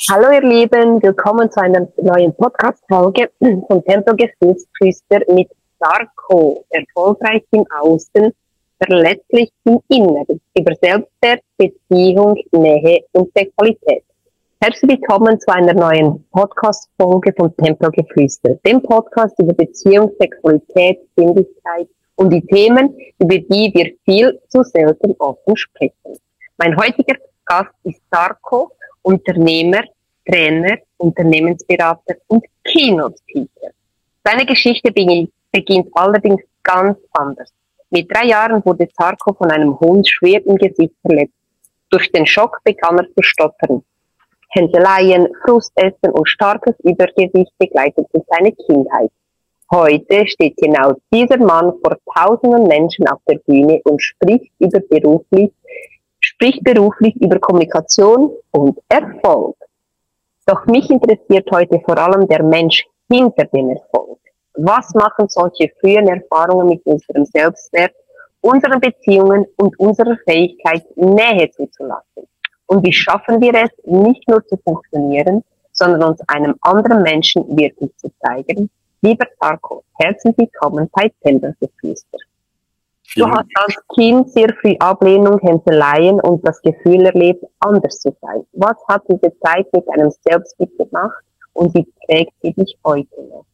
Hallo ihr Lieben, willkommen zu einer neuen Podcast-Folge von Tempo Gefühlsflüster mit Darko, erfolgreich im Außen, verletzlich im Inneren, über Selbstwert, Beziehung, Nähe und Sexualität. Herzlich willkommen zu einer neuen Podcast-Folge von Tempo Geflüster, dem Podcast über Beziehung, Sexualität, Sinnlichkeit und die Themen, über die wir viel zu selten offen sprechen. Mein heutiger Gast ist Darko, Unternehmer, Trainer, Unternehmensberater und Keynote-Speaker. Seine Geschichte beginnt allerdings ganz anders. Mit 3 Jahren wurde Darko von einem Hund schwer im Gesicht verletzt. Durch den Schock begann er zu stottern. Hänseleien, Frustessen und starkes Übergewicht begleiteten seine Kindheit. Heute steht genau dieser Mann vor tausenden Menschen auf der Bühne und spricht beruflich über Kommunikation und Erfolg. Doch mich interessiert heute vor allem der Mensch hinter dem Erfolg. Was machen solche frühen Erfahrungen mit unserem Selbstwert, unseren Beziehungen und unserer Fähigkeit, Nähe zuzulassen? Und wie schaffen wir es, nicht nur zu funktionieren, sondern uns einem anderen Menschen wirklich zu zeigen? Lieber Darko, herzlich willkommen bei Tempelgeflüster. Du hast als Kind sehr früh Ablehnung, Hänseleien und das Gefühl erlebt, anders zu sein. Was hat diese Zeit mit deinem Selbstbild gemacht und wie prägt sie dich heute noch?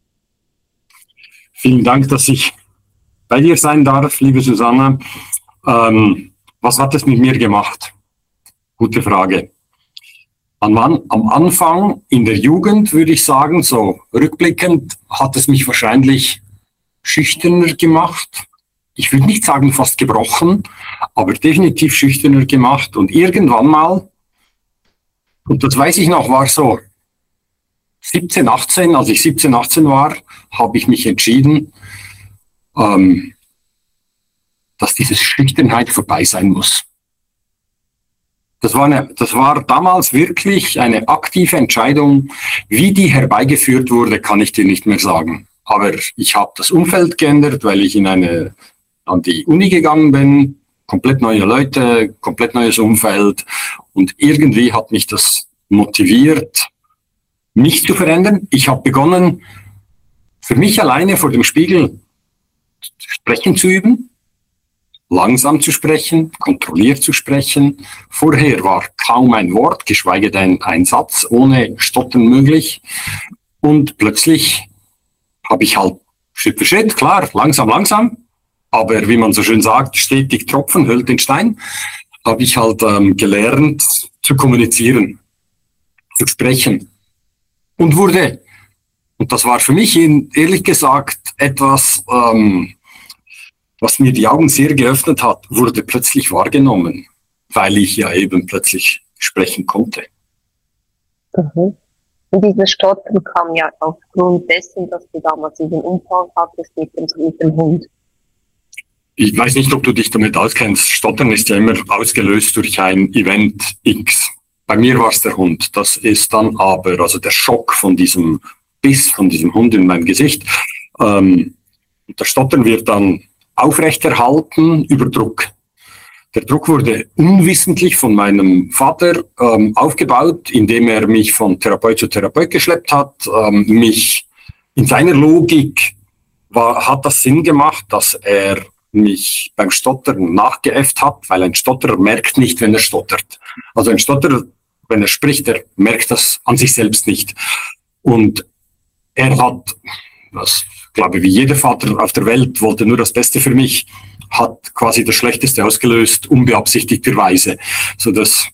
Vielen Dank, dass ich bei dir sein darf, liebe Susanna. Was hat es mit mir gemacht? Gute Frage. Am Anfang, in der Jugend, würde ich sagen, so rückblickend, hat es mich wahrscheinlich schüchterner gemacht. Ich würde nicht sagen fast gebrochen, aber definitiv schüchterner gemacht. Und irgendwann mal, und das weiß ich noch, war so 17, 18, als ich 17, 18 war, habe ich mich entschieden, dass diese Schüchternheit vorbei sein muss. Das war damals wirklich eine aktive Entscheidung. Wie die herbeigeführt wurde, kann ich dir nicht mehr sagen. Aber ich habe das Umfeld geändert, weil ich an die Uni gegangen bin, komplett neue Leute, komplett neues Umfeld und irgendwie hat mich das motiviert, mich zu verändern. Ich habe begonnen, für mich alleine vor dem Spiegel sprechen zu üben, langsam zu sprechen, kontrolliert zu sprechen. Vorher war kaum ein Wort, geschweige denn ein Satz, ohne Stottern möglich. Und plötzlich habe ich halt Schritt für Schritt, klar, langsam, aber wie man so schön sagt, stetig Tropfen höhlt den Stein, habe ich halt gelernt zu kommunizieren, zu sprechen. Und das war für mich ehrlich gesagt etwas, was mir die Augen sehr geöffnet hat, wurde plötzlich wahrgenommen, weil ich ja eben plötzlich sprechen konnte. Mhm. Und dieses Stottern kam ja aufgrund dessen, dass du damals diesen Unfall hattest mit dem Hund. Ich weiß nicht, ob du dich damit auskennst. Stottern ist ja immer ausgelöst durch ein Event X. Bei mir war es der Hund. Das ist dann aber, also der Schock von diesem Biss, von diesem Hund in mein Gesicht. Das Stottern wird dann aufrechterhalten über Druck. Der Druck wurde unwissentlich von meinem Vater aufgebaut, indem er mich von Therapeut zu Therapeut geschleppt hat. Mich in seiner Logik hat das Sinn gemacht, dass er mich beim Stottern nachgeäfft hat, weil ein Stotterer merkt nicht, wenn er stottert. Also ein Stotterer, wenn er spricht, der merkt das an sich selbst nicht. Und er hat, das glaube ich, wie jeder Vater auf der Welt, wollte nur das Beste für mich, hat quasi das Schlechteste ausgelöst, unbeabsichtigterweise. So das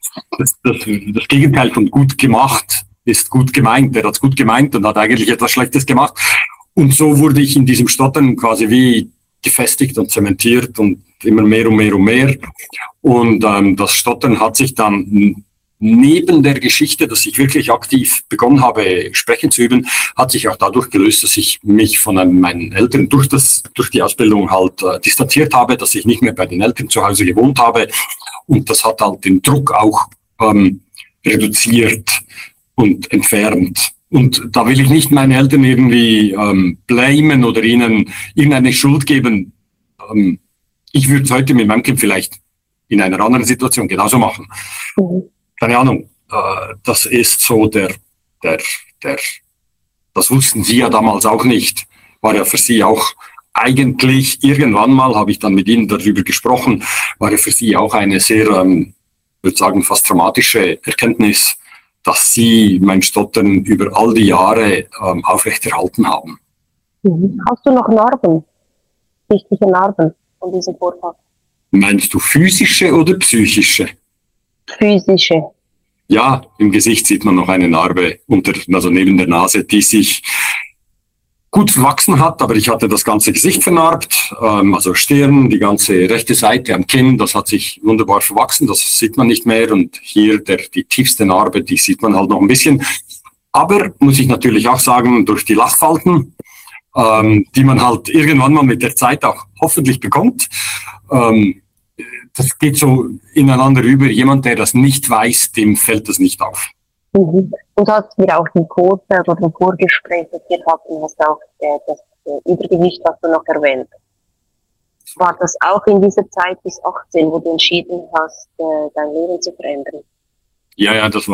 Gegenteil von gut gemacht ist gut gemeint. Er hat es gut gemeint und hat eigentlich etwas Schlechtes gemacht. Und so wurde ich in diesem Stottern quasi wie gefestigt und zementiert und immer mehr und mehr und mehr. Und das Stottern hat sich dann neben der Geschichte, dass ich wirklich aktiv begonnen habe, sprechen zu üben, hat sich auch dadurch gelöst, dass ich mich von meinen Eltern durch die Ausbildung halt distanziert habe, dass ich nicht mehr bei den Eltern zu Hause gewohnt habe. Und das hat halt den Druck auch reduziert und entfernt. Und da will ich nicht meine Eltern irgendwie blamen oder ihnen irgendeine Schuld geben. Ich würde es heute mit meinem Kind vielleicht in einer anderen Situation genauso machen. Keine Ahnung. das ist so der, das wussten Sie ja damals auch nicht, war ja für Sie auch eigentlich, irgendwann mal habe ich dann mit Ihnen darüber gesprochen, war ja für Sie auch eine sehr, würde sagen, fast dramatische Erkenntnis, dass Sie mein Stottern über all die Jahre aufrechterhalten haben. Hast du noch Narben? Sichtliche Narben von diesem Vorfall? Meinst du physische oder psychische? Physische. Ja, im Gesicht sieht man noch eine Narbe also neben der Nase, die sich gut verwachsen hat, aber ich hatte das ganze Gesicht vernarbt, also Stirn, die ganze rechte Seite am Kinn, das hat sich wunderbar verwachsen, das sieht man nicht mehr und hier die tiefste Narbe, die sieht man halt noch ein bisschen. Aber, muss ich natürlich auch sagen, durch die Lachfalten, die man halt irgendwann mal mit der Zeit auch hoffentlich bekommt, das geht so ineinander über. Jemand, der das nicht weiß, dem fällt das nicht auf. Und hast wir auch im Kurs oder im Vorgespräch, das wir hatten, hast auch das Übergewicht hast du noch erwähnt. War das auch in dieser Zeit bis 18, wo du entschieden hast, dein Leben zu verändern? Ja, das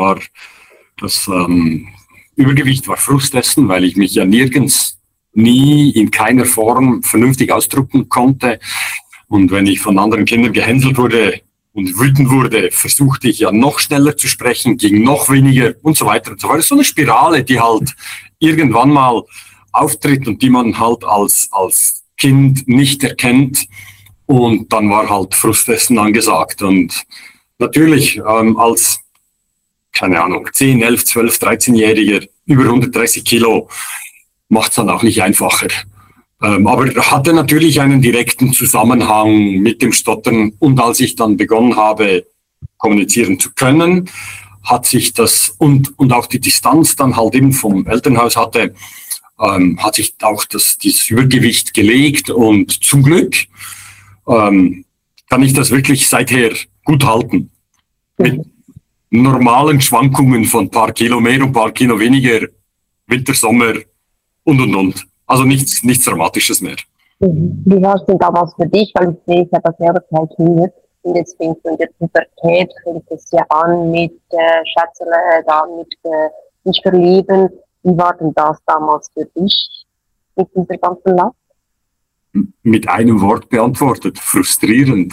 Übergewicht war Frustessen, weil ich mich ja nie in keiner Form vernünftig ausdrücken konnte. Und wenn ich von anderen Kindern gehänselt wurde und wütend wurde, versuchte ich ja noch schneller zu sprechen, ging noch weniger und so weiter und so fort. Das ist so eine Spirale, die halt irgendwann mal auftritt und die man halt als Kind nicht erkennt. Und dann war halt Frustessen angesagt. Und natürlich als, keine Ahnung, 10, 11, 12, 13-Jähriger über 130 Kilo macht es dann auch nicht einfacher. Aber hatte natürlich einen direkten Zusammenhang mit dem Stottern. Und als ich dann begonnen habe, kommunizieren zu können, hat sich das und auch die Distanz dann halt eben vom Elternhaus hatte, hat sich auch dieses Übergewicht gelegt. Und zum Glück kann ich das wirklich seither gut halten. Mit normalen Schwankungen von ein paar Kilo mehr und ein paar Kilo weniger, Winter, Sommer und. Also nichts Dramatisches mehr. Wie war es denn damals für dich? Weil ich sehe, ich habe das selber kalkuliert. Und jetzt fängt in der Pubertät, fängt es ja an mit Schätzele, dann mit sich verlieben. Wie war denn das damals für dich mit dieser ganzen Last? Mit einem Wort beantwortet, frustrierend.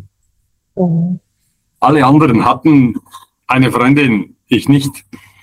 Alle anderen hatten eine Freundin, ich nicht.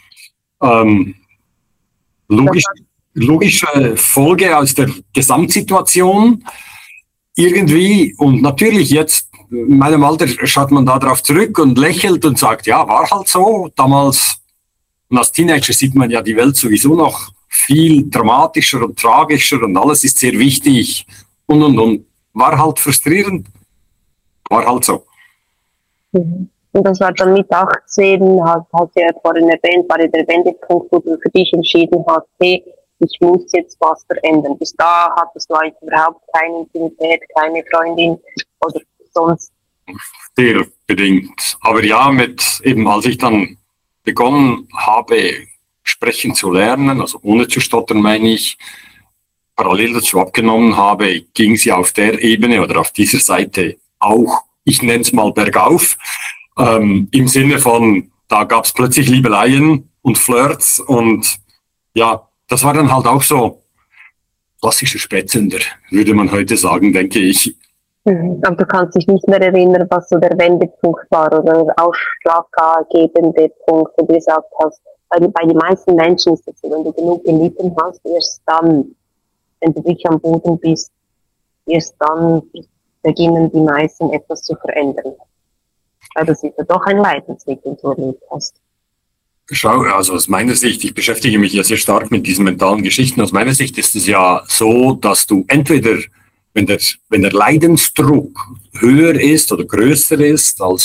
Logische Folge aus der Gesamtsituation irgendwie. Und natürlich jetzt, in meinem Alter, schaut man da drauf zurück und lächelt und sagt, ja, war halt so. Damals, und als Teenager sieht man ja die Welt sowieso noch viel dramatischer und tragischer und alles ist sehr wichtig und. War halt frustrierend. War halt so. Und das war dann mit 18, hast du ja vorhin erwähnt, war der Wendepunkt, wo du für dich entschieden hast, hey, ich muss jetzt was verändern. Bis da hattest du eigentlich überhaupt keine Intimität, keine Freundin oder sonst. Sehr bedingt. Aber ja, als ich dann begonnen habe, sprechen zu lernen, also ohne zu stottern, meine ich, parallel dazu abgenommen habe, ging sie auf der Ebene oder auf dieser Seite auch, ich nenne es mal bergauf, im Sinne von, da gab es plötzlich Liebeleien und Flirts und ja, das war dann halt auch so klassischer Spätzünder, würde man heute sagen, denke ich. Aber du kannst dich nicht mehr erinnern, was so der Wendepunkt war oder der ausschlaggebende Punkt, wo du gesagt hast. Bei den meisten Menschen ist es so, wenn du genug gelitten hast, erst dann, wenn du wirklich am Boden bist, erst dann beginnen die meisten etwas zu verändern. Weil das ist ja doch ein Leidensweg, den du erlebt hast. Schau, also aus meiner Sicht, ich beschäftige mich ja sehr stark mit diesen mentalen Geschichten. Aus meiner Sicht ist es ja so, dass du entweder, wenn der Leidensdruck höher ist oder größer ist als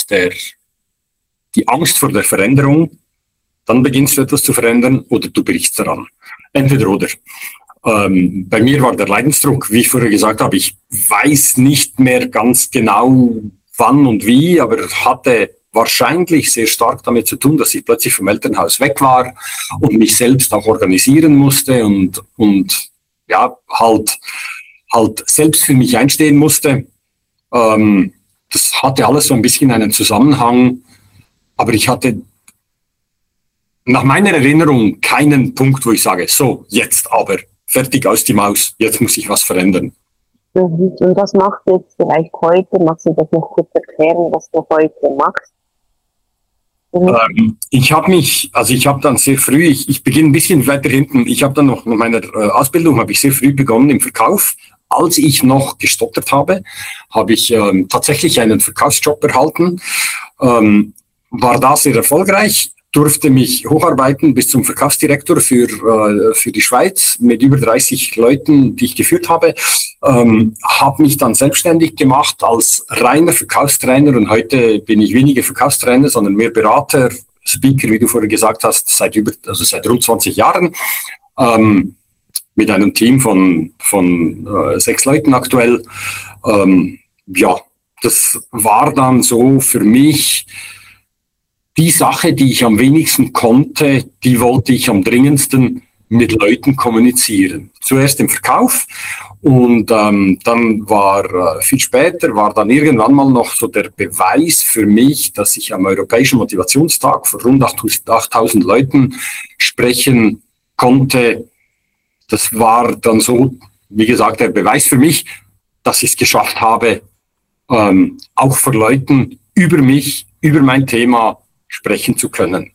die Angst vor der Veränderung, dann beginnst du etwas zu verändern oder du brichst daran. Entweder oder. Bei mir war der Leidensdruck, wie ich vorher gesagt habe, ich weiß nicht mehr ganz genau wann und wie, aber hatte wahrscheinlich sehr stark damit zu tun, dass ich plötzlich vom Elternhaus weg war und mich selbst auch organisieren musste und ja, halt selbst für mich einstehen musste. Das hatte alles so ein bisschen einen Zusammenhang, aber ich hatte nach meiner Erinnerung keinen Punkt, wo ich sage, so, jetzt aber, fertig aus die Maus, jetzt muss ich was verändern. Und was machst du jetzt vielleicht heute? Magst du das noch kurz erklären, was du heute machst? Ich habe dann sehr früh, ich beginne ein bisschen weiter hinten, ich habe dann noch in meiner Ausbildung, habe ich sehr früh begonnen im Verkauf. Als ich noch gestottert habe, habe ich tatsächlich einen Verkaufsjob erhalten, war da sehr erfolgreich, durfte mich hocharbeiten bis zum Verkaufsdirektor für die Schweiz mit über 30 Leuten, die ich geführt habe. Habe mich dann selbstständig gemacht als reiner Verkaufstrainer und heute bin ich weniger Verkaufstrainer, sondern mehr Berater, Speaker, wie du vorher gesagt hast, seit rund 20 Jahren, mit einem Team von 6 Leuten aktuell. Ja, das war dann so für mich die Sache, die ich am wenigsten konnte, die wollte ich am dringendsten mit Leuten kommunizieren. Zuerst im Verkauf und dann war viel später, war dann irgendwann mal noch so der Beweis für mich, dass ich am Europäischen Motivationstag vor rund 8.000 Leuten sprechen konnte. Das war dann so, wie gesagt, der Beweis für mich, dass ich es geschafft habe, auch vor Leuten über mich, über mein Thema sprechen zu können.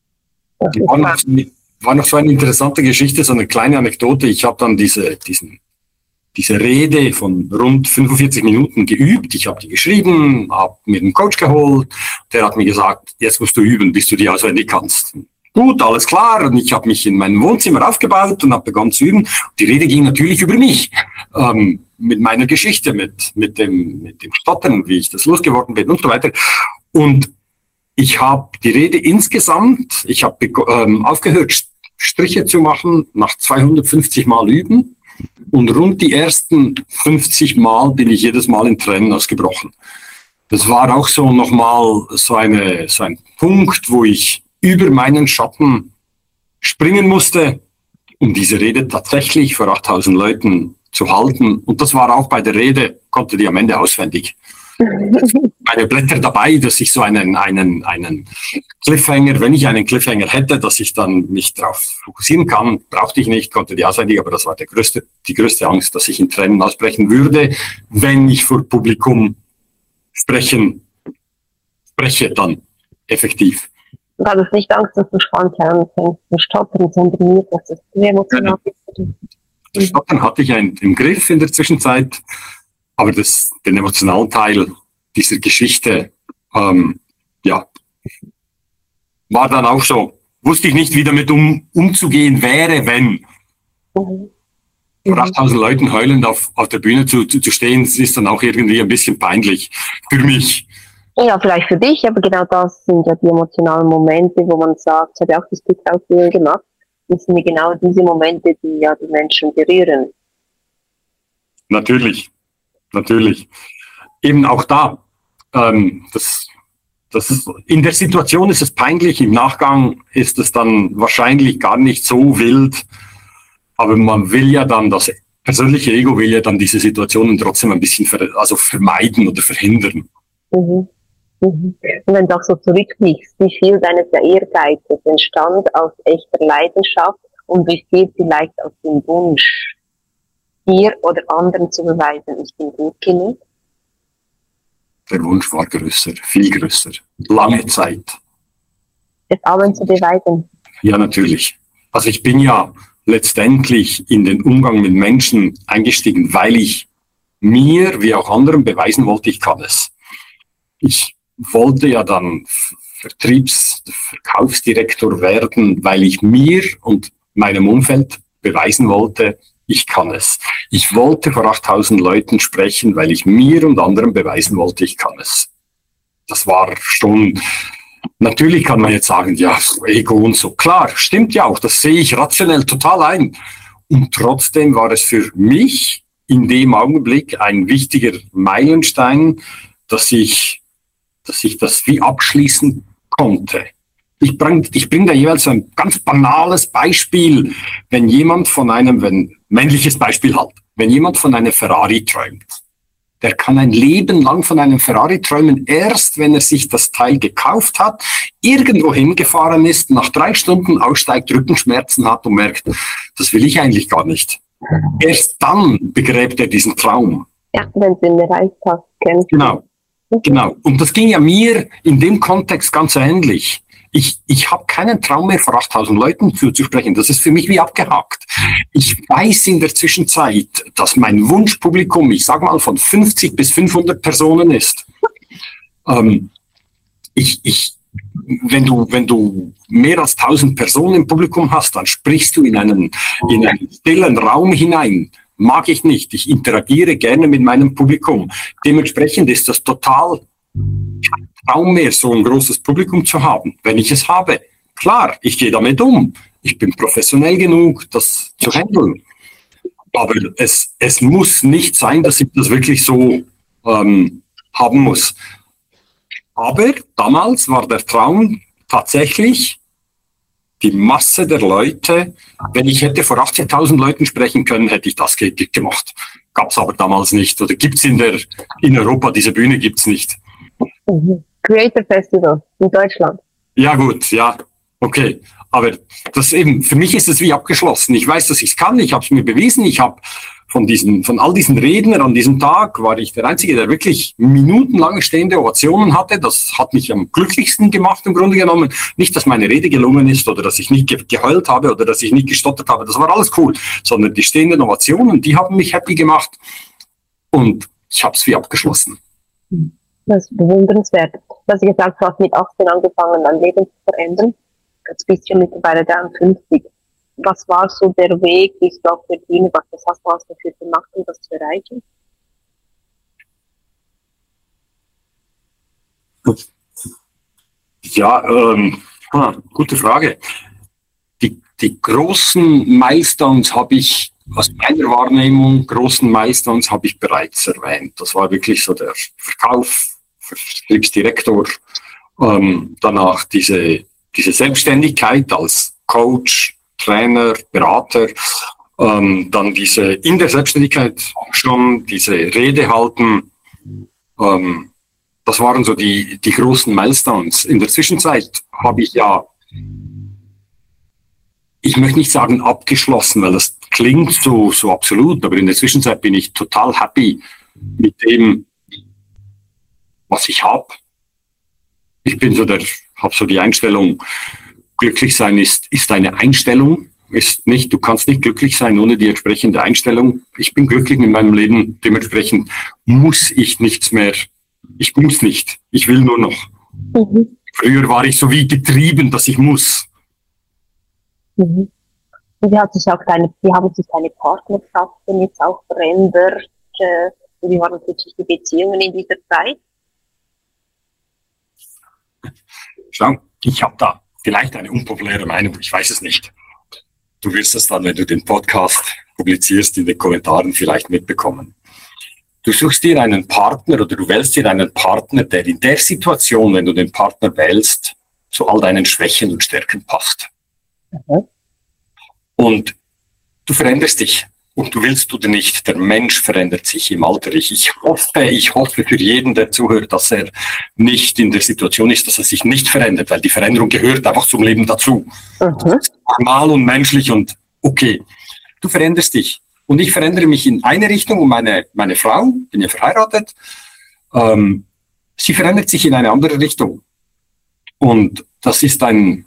War noch so eine interessante Geschichte, so eine kleine Anekdote. Ich habe dann diese Rede von rund 45 Minuten geübt. Ich habe die geschrieben, habe mir einen Coach geholt. Der hat mir gesagt, jetzt musst du üben, bis du die auswendig kannst. Gut, alles klar. Und ich habe mich in meinem Wohnzimmer aufgebaut und habe begonnen zu üben. Die Rede ging natürlich über mich, mit meiner Geschichte, mit dem Stottern, wie ich das losgeworden bin und so weiter. Und ich habe die Rede insgesamt, ich habe aufgehört, Striche zu machen, nach 250 Mal üben. Und rund die ersten 50 Mal bin ich jedes Mal in Tränen ausgebrochen. Das war auch so nochmal so ein Punkt, wo ich über meinen Schatten springen musste, um diese Rede tatsächlich vor 8.000 Leuten zu halten. Und das war auch bei der Rede, konnte die am Ende auswendig. Meine Blätter dabei, dass ich so einen Cliffhanger, wenn ich einen Cliffhanger hätte, dass ich dann mich darauf fokussieren kann, brauchte ich nicht, konnte die auswendig, aber das war die größte Angst, dass ich in Tränen ausbrechen würde, wenn ich vor Publikum spreche dann effektiv. Du hattest nicht Angst, dass du spontan anfängst zu stottern, sondern nur, dass es sehr emotional ist. Das Stottern hatte ich im Griff in der Zwischenzeit. Aber den emotionalen Teil dieser Geschichte, war dann auch so. Wusste ich nicht, wie damit umzugehen wäre, wenn vor 8.000 Leuten heulend auf der Bühne zu stehen, ist dann auch irgendwie ein bisschen peinlich für mich. Ja, vielleicht für dich, aber genau das sind ja die emotionalen Momente, wo man sagt, ich habe ja auch das TikTok-Video gemacht, das sind genau diese Momente, die ja die Menschen berühren. Natürlich. Eben auch da, in der Situation ist es peinlich, im Nachgang ist es dann wahrscheinlich gar nicht so wild, aber man will ja dann, das persönliche Ego will ja dann diese Situationen trotzdem ein bisschen vermeiden oder verhindern. Und wenn du auch so zurückblickst, wie viel deines Ehrgeizes entstand aus echter Leidenschaft und wie viel vielleicht aus dem Wunsch, dir oder anderen zu beweisen, ich bin gut genug? Der Wunsch war größer, viel größer, lange Zeit. Es allen zu beweisen? Ja, natürlich. Also ich bin ja letztendlich in den Umgang mit Menschen eingestiegen, weil ich mir, wie auch anderen, beweisen wollte, ich kann es. Ich wollte ja dann Verkaufsdirektor werden, weil ich mir und meinem Umfeld beweisen wollte, ich kann es. Ich wollte vor 8.000 Leuten sprechen, weil ich mir und anderen beweisen wollte, ich kann es. Das war schon, natürlich kann man jetzt sagen, ja, Ego und so. Klar, stimmt ja auch, das sehe ich rationell total ein. Und trotzdem war es für mich in dem Augenblick ein wichtiger Meilenstein, dass ich das wie abschließen konnte. Ich bring da jeweils so ein ganz banales Beispiel, wenn jemand männliches Beispiel halt, wenn jemand von einer Ferrari träumt, Der kann ein Leben lang von einem Ferrari träumen, erst wenn er sich das Teil gekauft hat, irgendwo hingefahren ist, nach 3 Stunden aussteigt, Rückenschmerzen hat und merkt, das will ich eigentlich gar nicht. Erst dann begräbt er diesen Traum. Ja, wenn du ihn erreicht hast, kennst du. Genau. Und das ging ja mir in dem Kontext ganz ähnlich. Ich habe keinen Traum mehr, vor 8000 Leuten zuzusprechen. Das ist für mich wie abgehakt. Ich weiß in der Zwischenzeit, dass mein Wunschpublikum, ich sage mal, von 50 bis 500 Personen ist. Wenn du mehr als 1000 Personen im Publikum hast, dann sprichst du in einen stillen Raum hinein. Mag ich nicht. Ich interagiere gerne mit meinem Publikum. Dementsprechend ist das total kein Traum mehr, so ein großes Publikum zu haben. Wenn ich es habe, klar, ich gehe damit um. Ich bin professionell genug, das zu handeln. Aber es muss nicht sein, dass ich das wirklich so haben muss. Aber damals war der Traum tatsächlich die Masse der Leute. Wenn ich hätte vor 80.000 Leuten sprechen können, hätte ich das gemacht. Gab es aber damals nicht. Oder gibt es in Europa, diese Bühne gibt es nicht. Creator Festival in Deutschland. Ja gut, ja, okay. Aber das eben, für mich ist es wie abgeschlossen. Ich weiß, dass ich es kann. Ich habe es mir bewiesen. Ich habe von all diesen Rednern an diesem Tag war ich der Einzige, der wirklich minutenlange stehende Ovationen hatte. Das hat mich am glücklichsten gemacht im Grunde genommen. Nicht, dass meine Rede gelungen ist oder dass ich nicht geheult habe oder dass ich nicht gestottert habe. Das war alles cool. Sondern die stehenden Ovationen, die haben mich happy gemacht. Und ich habe es wie abgeschlossen. Das ist bewundernswert. Was ich gesagt habe, mit 18 angefangen, dein Leben zu verändern. Jetzt bist du mittlerweile 53. Was war so der Weg, bis du auf der Bühne warst? Was hast du alles dafür gemacht, um das zu erreichen? Ja, gute Frage. Die großen Milestones habe ich, aus meiner Wahrnehmung, Milestones habe ich bereits erwähnt. Das war wirklich so der Verkauf, Vertriebsdirektor, danach diese Selbstständigkeit als Coach, Trainer, Berater, dann in der Selbstständigkeit schon diese Rede halten. Das waren so die großen Milestones. In der Zwischenzeit habe ich ich möchte nicht sagen abgeschlossen, weil das klingt so absolut, aber in der Zwischenzeit bin ich total happy mit dem, was ich habe. Ich bin habe so die Einstellung, glücklich sein ist eine Einstellung, ist nicht, du kannst nicht glücklich sein ohne die entsprechende Einstellung. Ich bin glücklich mit meinem Leben, dementsprechend muss ich nichts mehr, ich muss nicht, ich will nur noch. Mhm. Früher war ich so wie getrieben, dass ich muss. Mhm. Und wie haben sich deine Partnerschaften jetzt auch verändert? Wie waren plötzlich die Beziehungen in dieser Zeit? Schau, ich habe da vielleicht eine unpopuläre Meinung, ich weiß es nicht. Du wirst es dann, wenn du den Podcast publizierst, in den Kommentaren vielleicht mitbekommen. Du suchst dir einen Partner oder du wählst dir einen Partner, der in der Situation, wenn du den Partner wählst, zu all deinen Schwächen und Stärken passt. Mhm. Und du veränderst dich. Und du willst oder nicht, der Mensch verändert sich im Alter. Ich hoffe für jeden, der zuhört, dass er nicht in der Situation ist, dass er sich nicht verändert, weil die Veränderung gehört einfach zum Leben dazu. Das ist normal und menschlich und okay. Du veränderst dich. Und ich verändere mich in eine Richtung und meine Frau, bin ja verheiratet, sie verändert sich in eine andere Richtung. Und das ist ein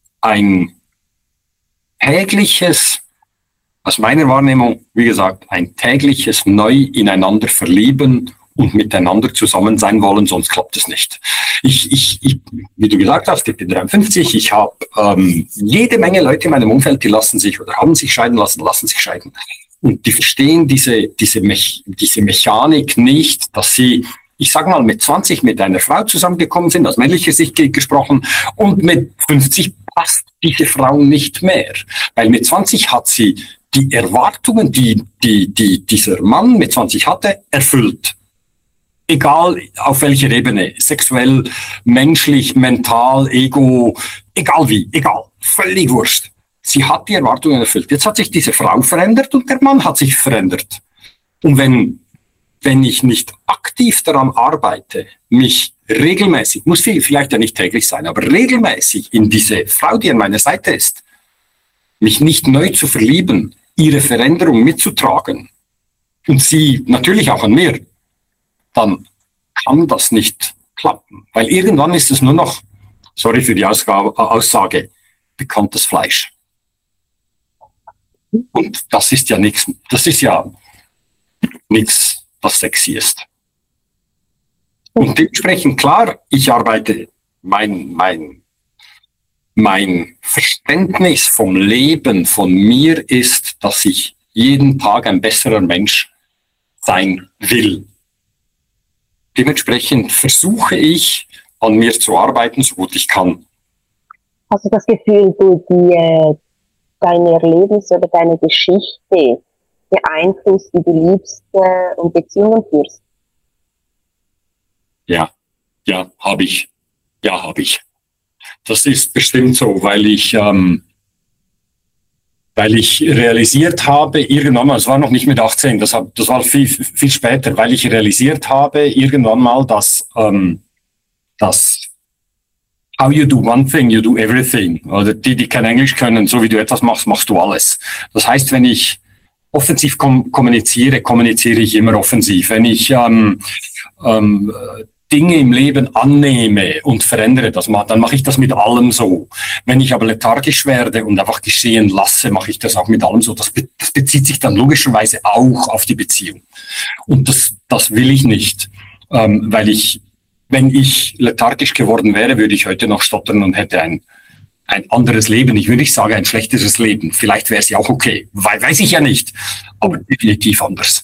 tägliches, aus meiner Wahrnehmung, wie gesagt, ein tägliches Neu ineinander verlieben und miteinander zusammen sein wollen, sonst klappt es nicht. Ich wie du gesagt hast, ich bin 53, ich habe jede Menge Leute in meinem Umfeld, die lassen sich oder haben sich scheiden lassen, lassen sich scheiden. Und die verstehen diese Mechanik nicht, dass sie, ich sage mal, mit 20 mit einer Frau zusammengekommen sind, aus männlicher Sicht gesprochen, und mit 50 passt diese Frau nicht mehr. Weil mit 20 hat sie die Erwartungen, die dieser Mann mit 20 hatte, erfüllt. Egal auf welcher Ebene, sexuell, menschlich, mental, Ego, egal wie, egal, völlig wurscht. Sie hat die Erwartungen erfüllt. Jetzt hat sich diese Frau verändert und der Mann hat sich verändert. Und wenn wenn ich nicht aktiv daran arbeite, mich regelmäßig, muss vielleicht ja nicht täglich sein, aber regelmäßig in diese Frau, die an meiner Seite ist, mich nicht neu zu verlieben, ihre Veränderung mitzutragen und sie natürlich auch an mir, dann kann das nicht klappen. Weil irgendwann ist es nur noch, sorry für die Aussage, bekanntes Fleisch. Und das ist ja nichts, was sexy ist. Und dementsprechend, klar, ich arbeite, mein Verständnis vom Leben, von mir ist, dass ich jeden Tag ein besserer Mensch sein will. Dementsprechend versuche ich, an mir zu arbeiten, so gut ich kann. Hast du das Gefühl, deine Erlebnisse oder deine Geschichte beeinflusst, wie du liebst und Beziehungen führst? Ja, habe ich. Ja, habe ich. Das ist bestimmt so, weil ich realisiert habe, irgendwann mal, es war noch nicht mit 18, das war viel, viel später, weil ich realisiert habe, irgendwann mal, dass how you do one thing, you do everything. Oder die kein Englisch können, so wie du etwas machst, machst du alles. Das heißt, wenn ich offensiv kommuniziere ich immer offensiv. Wenn ich Dinge im Leben annehme und verändere, dann mache ich das mit allem so. Wenn ich aber lethargisch werde und einfach geschehen lasse, mache ich das auch mit allem so. Das bezieht sich dann logischerweise auch auf die Beziehung. Und das will ich nicht, weil wenn ich lethargisch geworden wäre, würde ich heute noch stottern und hätte ein anderes Leben. Ich würde nicht sagen, ein schlechteres Leben. Vielleicht wäre es ja auch okay. Weiß ich ja nicht. Aber definitiv anders.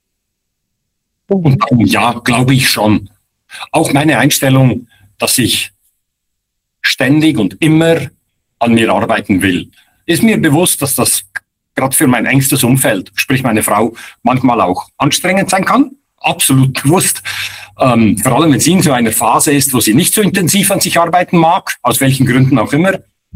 Und darum, ja, glaube ich schon. Auch meine Einstellung, dass ich ständig und immer an mir arbeiten will. Ist mir bewusst, dass das gerade für mein engstes Umfeld, sprich meine Frau, manchmal auch anstrengend sein kann. Absolut bewusst. Vor allem, wenn sie in so einer Phase ist, wo sie nicht so intensiv an sich arbeiten mag, aus welchen Gründen auch immer.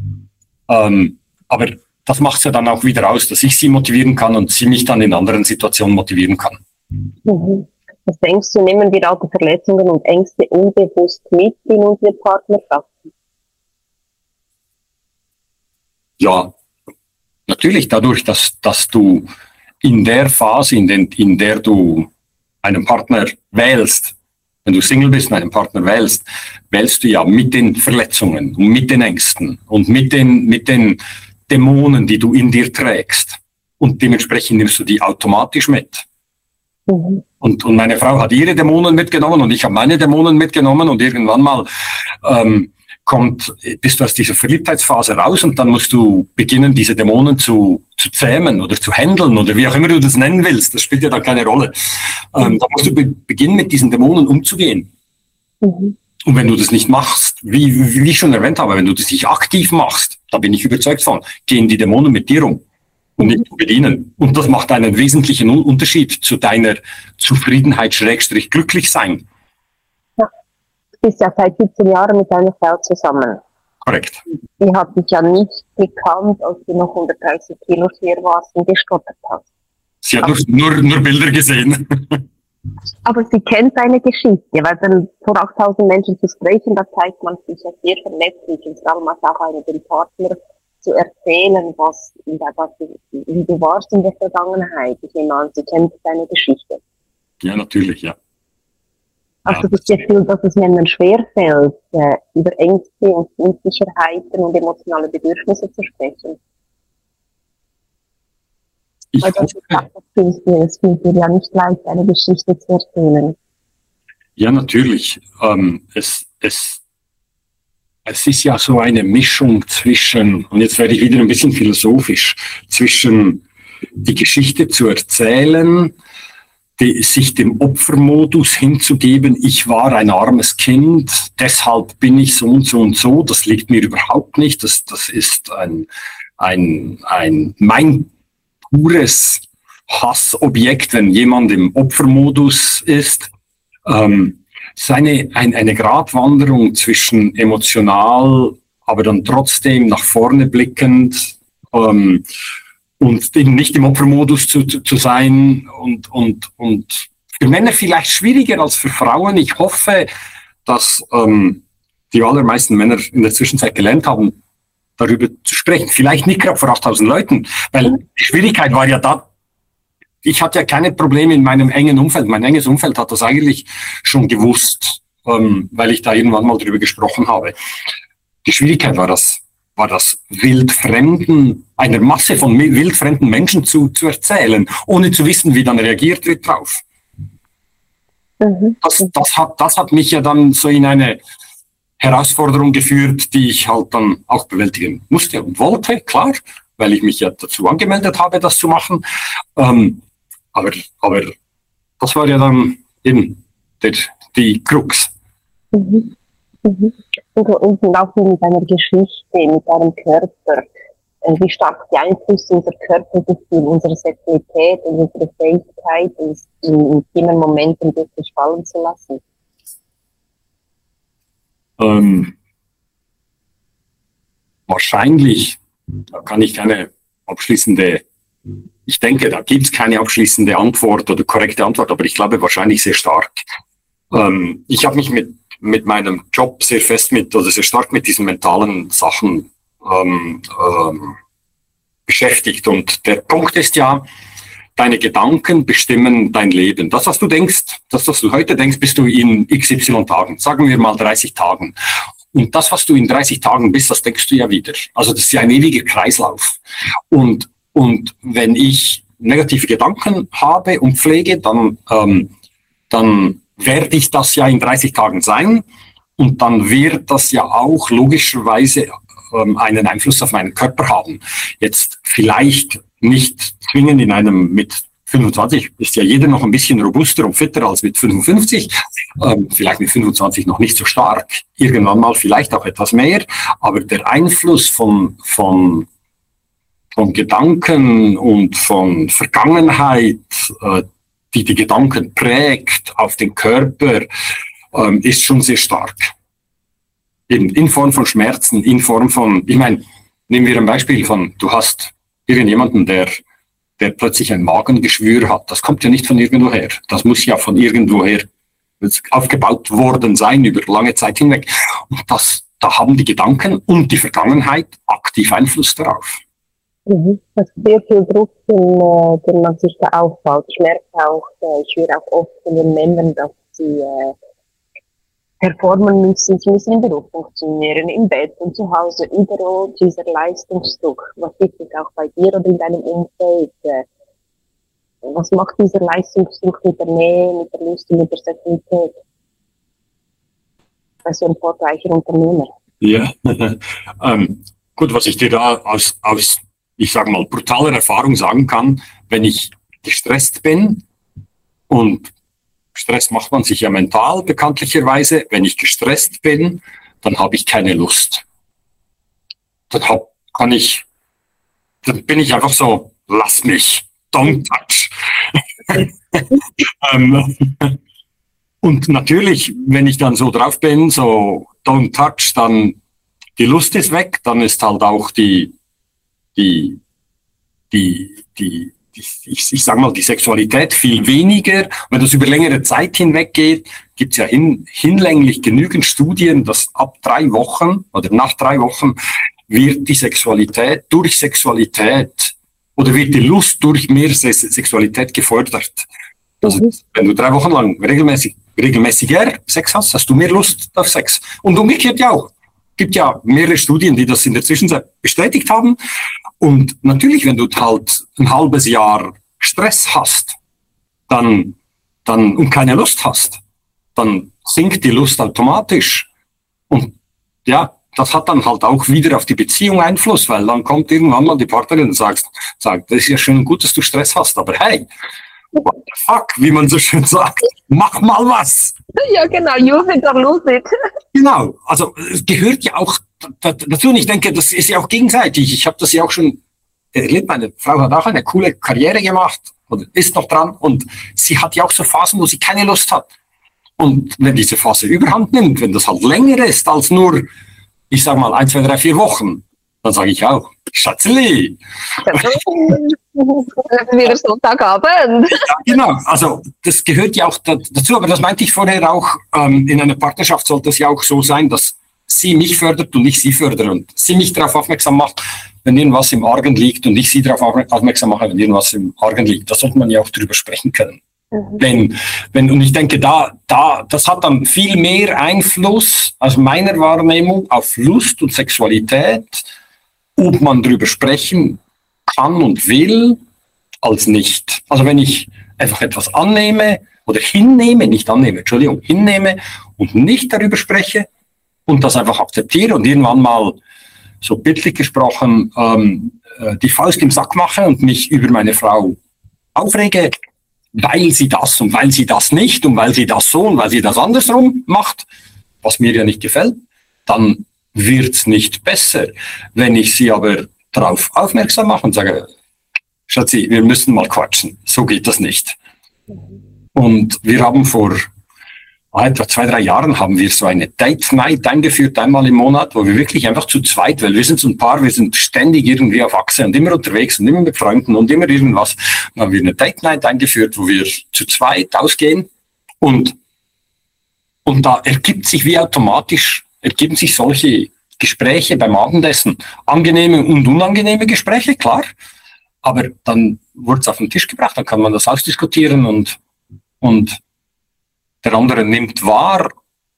Aber das macht es ja dann auch wieder aus, dass ich sie motivieren kann und sie mich dann in anderen Situationen motivieren kann. Mhm. Was denkst du, nehmen wir alte Verletzungen und Ängste unbewusst mit in unsere Partnerschaften? Ja, natürlich dadurch, dass du in der Phase, in der du einen Partner wählst, wenn du Single bist und einen Partner wählst du ja mit den Verletzungen und mit den Ängsten und mit den Dämonen, die du in dir trägst. Und dementsprechend nimmst du die automatisch mit. Mhm. Und meine Frau hat ihre Dämonen mitgenommen und ich habe meine Dämonen mitgenommen und irgendwann mal bist du aus dieser Verliebtheitsphase raus und dann musst du beginnen, diese Dämonen zu zähmen oder zu handeln oder wie auch immer du das nennen willst. Das spielt ja dann keine Rolle. Da musst du beginnen, mit diesen Dämonen umzugehen. Mhm. Und wenn du das nicht machst, wie ich schon erwähnt habe, wenn du das nicht aktiv machst, da bin ich überzeugt von, gehen die Dämonen mit dir um und nicht zu bedienen. Und das macht einen wesentlichen Unterschied zu deiner Zufriedenheit / glücklich sein. Ja. Du bist ja seit 17 Jahren mit deiner Frau zusammen. Korrekt. Die hat dich ja nicht gekannt, als du noch 130 Kilo schwer warst und gestottert hast. Sie hat nur Bilder gesehen. Aber sie kennt deine Geschichte, weil dann vor 8000 Menschen zu sprechen, da zeigt man sich ja sehr verletzlich und vor allem auch dem Partner zu erzählen, wie du warst in der Vergangenheit. Ich nehme an, sie kennt deine Geschichte. Ja, natürlich, ja. Hast du das Gefühl, dass es Männern schwerfällt, über Ängste und Unsicherheiten und emotionale Bedürfnisse zu sprechen? Es fällt dir ja nicht leicht, eine Geschichte zu erzählen. Ja, natürlich. Es ist ja so eine Mischung zwischen, und jetzt werde ich wieder ein bisschen philosophisch, zwischen die Geschichte zu erzählen, sich dem Opfermodus hinzugeben, ich war ein armes Kind, deshalb bin ich so und so und so, das liegt mir überhaupt nicht, das ist mein pures Hassobjekt, wenn jemand im Opfermodus ist. Es ist eine Gratwanderung zwischen emotional, aber dann trotzdem nach vorne blickend und eben nicht im Opfermodus zu sein und für Männer vielleicht schwieriger als für Frauen. Ich hoffe, dass die allermeisten Männer in der Zwischenzeit gelernt haben, darüber zu sprechen. Vielleicht nicht gerade vor 8000 Leuten, weil die Schwierigkeit war ja da, ich hatte ja keine Probleme in meinem engen Umfeld. Mein enges Umfeld hat das eigentlich schon gewusst, weil ich da irgendwann mal drüber gesprochen habe. Die Schwierigkeit war das einer Masse von wildfremden Menschen zu erzählen, ohne zu wissen, wie dann reagiert wird drauf. Das hat mich ja dann so in eine Herausforderung geführt, die ich halt dann auch bewältigen musste und wollte, klar, weil ich mich ja dazu angemeldet habe, das zu machen. Aber das war ja dann eben die Krux. Und auch mit deiner Geschichte, mit deinem Körper, wie stark beeinflusst unser Körpergefühl, unsere Sexualität und unsere Fähigkeit, uns in intimen Momenten wirklich fallen zu lassen. Wahrscheinlich, da kann ich keine ich denke, da gibt es keine abschließende Antwort oder korrekte Antwort, aber ich glaube wahrscheinlich sehr stark. Ich habe mich mit meinem Job sehr stark mit diesen mentalen Sachen beschäftigt. Und der Punkt ist ja, deine Gedanken bestimmen dein Leben. Das, was du denkst, das, was du heute denkst, bist du in XY Tagen, sagen wir mal 30 Tagen. Und das, was du in 30 Tagen bist, das denkst du ja wieder. Also das ist ja ein ewiger Kreislauf. Und wenn ich negative Gedanken habe und pflege, dann werde ich das ja in 30 Tagen sein. Und dann wird das ja auch logischerweise einen Einfluss auf meinen Körper haben. Jetzt vielleicht nicht zwingend mit 25 ist ja jeder noch ein bisschen robuster und fitter als mit 55. Vielleicht mit 25 noch nicht so stark. Irgendwann mal vielleicht auch etwas mehr. Aber der Einfluss von Gedanken und von Vergangenheit, die Gedanken prägt auf den Körper, ist schon sehr stark. In Form von Schmerzen, in Form von, ich meine, nehmen wir ein Beispiel von, du hast irgendjemanden, der plötzlich ein Magengeschwür hat. Das kommt ja nicht von irgendwoher. Das muss ja von irgendwoher aufgebaut worden sein über lange Zeit hinweg. Und da haben die Gedanken und die Vergangenheit aktiv Einfluss darauf. Also sehr viel Druck, den man sich da aufbaut. Ich merke auch, ich höre auch oft von den Männern, dass sie performen müssen. Sie müssen im Beruf funktionieren, im Bett und zu Hause, überall dieser Leistungsdruck. Was ist das auch bei dir oder in deinem Umfeld? Was macht dieser Leistungsdruck mit der Nähe, mit der Lust und mit der Sexualität? Als ein erfolgreicher Unternehmer. Ja, gut, was ich dir da aus ich sage mal, brutaler Erfahrung sagen kann, wenn ich gestresst bin, und Stress macht man sich ja mental bekanntlicherweise, wenn ich gestresst bin, dann habe ich keine Lust. Dann bin ich einfach so, lass mich, don't touch. Und natürlich, wenn ich dann so drauf bin, so don't touch, dann die Lust ist weg, dann ist halt auch ich sag mal, die Sexualität viel weniger. Wenn das über längere Zeit hinweg geht, gibt es ja hinlänglich genügend Studien, dass ab 3 Wochen oder nach 3 Wochen wird die Sexualität durch Sexualität oder wird die Lust durch mehr Sexualität gefördert. Also, wenn du 3 Wochen lang regelmäßiger Sex hast du mehr Lust auf Sex. Und umgekehrt ja auch. Es gibt ja mehrere Studien, die das in der Zwischenzeit bestätigt haben. Und natürlich, wenn du halt ein halbes Jahr Stress hast, dann und keine Lust hast, dann sinkt die Lust automatisch. Und ja, das hat dann halt auch wieder auf die Beziehung Einfluss, weil dann kommt irgendwann mal die Partnerin und sagt, das ist ja schön gut, dass du Stress hast, aber hey, what the fuck, wie man so schön sagt, mach mal was. Ja, genau, use it or lose it. Genau, also es gehört ja auch dazu, und ich denke, das ist ja auch gegenseitig. Ich habe das ja auch schon erlebt, meine Frau hat auch eine coole Karriere gemacht oder ist noch dran, und sie hat ja auch so Phasen, wo sie keine Lust hat. Und wenn diese Phase überhand nimmt, wenn das halt länger ist als nur, ich sag mal, 1, 2, 3, 4 Wochen, dann sage ich auch, Schatzeli. Wieder Sonntagabend. Ja, genau. Also das gehört ja auch dazu, aber das meinte ich vorher auch, in einer Partnerschaft sollte es ja auch so sein, dass sie mich fördert und ich sie fördere und sie mich darauf aufmerksam macht, wenn irgendwas im Argen liegt und ich sie darauf aufmerksam mache, wenn irgendwas im Argen liegt. Da sollte man ja auch drüber sprechen können. Und ich denke, das hat dann viel mehr Einfluss aus meiner Wahrnehmung auf Lust und Sexualität, ob man drüber sprechen kann und will, als nicht. Also wenn ich einfach etwas annehme oder hinnehme und nicht darüber spreche und das einfach akzeptiere und irgendwann mal, so bildlich gesprochen, die Faust im Sack mache und mich über meine Frau aufrege, weil sie das und weil sie das nicht und weil sie das so und weil sie das andersrum macht, was mir ja nicht gefällt, dann wird's nicht besser. Wenn ich sie aber darauf aufmerksam mache und sage, Schatzi, wir müssen mal quatschen, so geht das nicht. Und wir haben vor etwa 2-3 Jahren haben wir so eine Date Night eingeführt, einmal im Monat, wo wir wirklich einfach zu zweit, weil wir sind so ein Paar, wir sind ständig irgendwie auf Achse und immer unterwegs und immer mit Freunden und immer irgendwas. Dann haben wir eine Date Night eingeführt, wo wir zu zweit ausgehen und da ergeben sich solche Gespräche beim Abendessen. Angenehme und unangenehme Gespräche, klar. Aber dann wurde es auf den Tisch gebracht, dann kann man das ausdiskutieren und der andere nimmt wahr,